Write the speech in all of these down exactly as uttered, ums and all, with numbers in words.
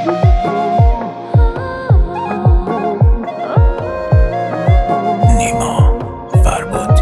نیما فربود.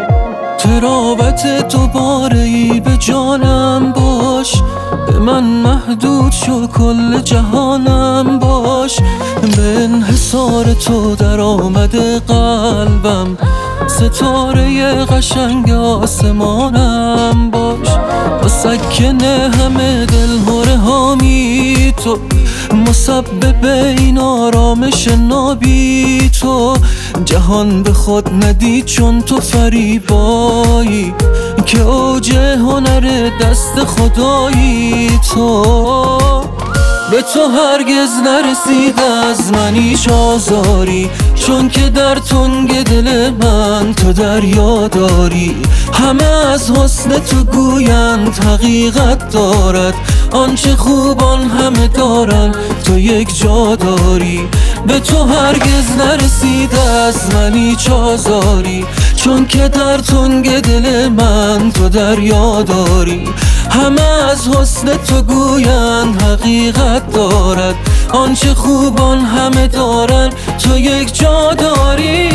تراوت دوباره ای به جانم باش، به من محدود شو کل جهانم باش. به انحصار تو در آمده قلبم، ستاره قشنگ آسمانم باش. مسکن همه دلهره هامی تو، مسبب این آرامش نابی تو. جهان به خود ندید چون تو فریبایی، که اوج هنر دست خدایی تو. به تو هرگز نرسید از من هیچ آزاری، چون که در تنگ دل من تو دریا داری. همه از حسن تو گویند حقیقت دارد، آنچه خوبان همه دارن تو یک جا داری. به تو هرگز نرسید از من هیچ آزاری، چون که در تنگ دل من تو دریا داری. همه از حسن تو گویند حقیقت دارد، آنچه خوبان همه دارن تو یک جا داری.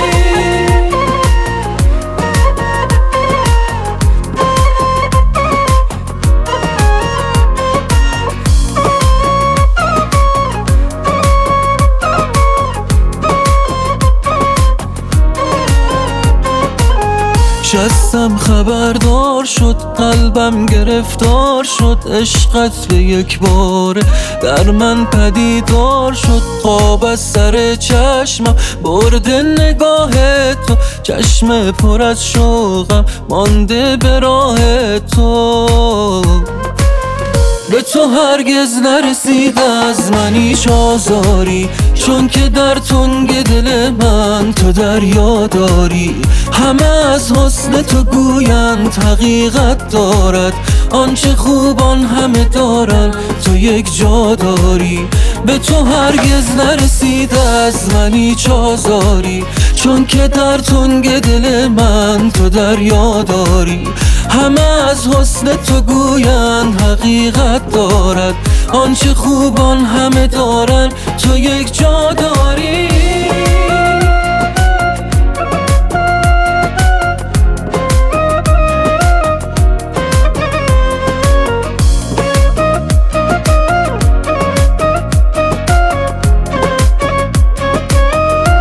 جستم خبردار شد، قلبم گرفتار شد. عشقت به یک بار در من پدیدار شد. خواب از سر چشمم برده نگاه تو، چشم پر از شوقم مانده به راه تو. به تو هرگز نرسید از من هیچ آزاری، چون که در تنگ دل من تو دریا داری. همه از حسن تو گویند حقیقت دارد، آنچه خوبان همه دارن تو یک جا داری. به تو هرگز نرسید از من هیچ آزاری، چون که در تنگ دل من تو دریا داری. همه از حسن تو گویند حقیقت دارد، آنچه خوبان همه دارن تو یک جا داری.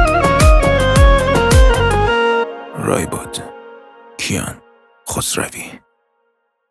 رایبود کیان خسروی.